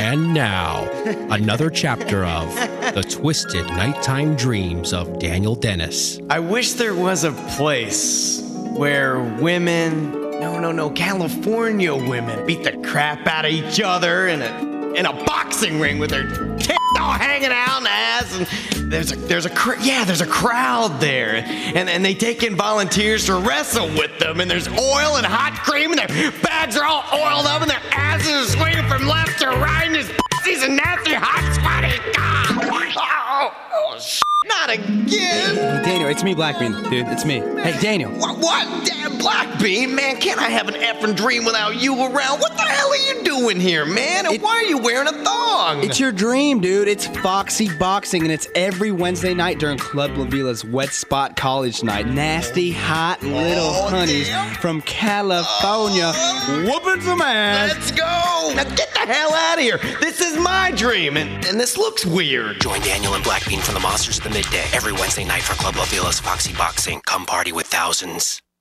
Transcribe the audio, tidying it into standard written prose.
And now, another chapter of The Twisted Nighttime Dreams of Daniel Dennis. I wish there was a place where women, California women beat the crap out of each other in a boxing ring with their tits all hanging out in the ass, and there's a crowd there, and they take in volunteers to wrestle with them, and there's oil and hot cream, and their bags are all oiled up, and their asses are swinging from left to right, and his pussy's a nasty hot sweaty not again. Hey, Daniel, it's me, Blackbean, dude. It's me. Hey, Daniel. What? Damn, Blackbean, man, can't I have an effing dream without you around? What the hell are you doing here, man? And why are you wearing a thong? It's your dream, dude. It's Foxy Boxing, and it's every Wednesday night during Club La Vila's Wet Spot College Night. Nasty, hot little honeys from California whooping some ass. Let's go. Now get the hell out of here. This is my dream, and this looks weird. Join Daniel and Blackbean from the Monsters of the Midday every Wednesday night for Club La Vila's Foxy Boxing. Come party with thousands.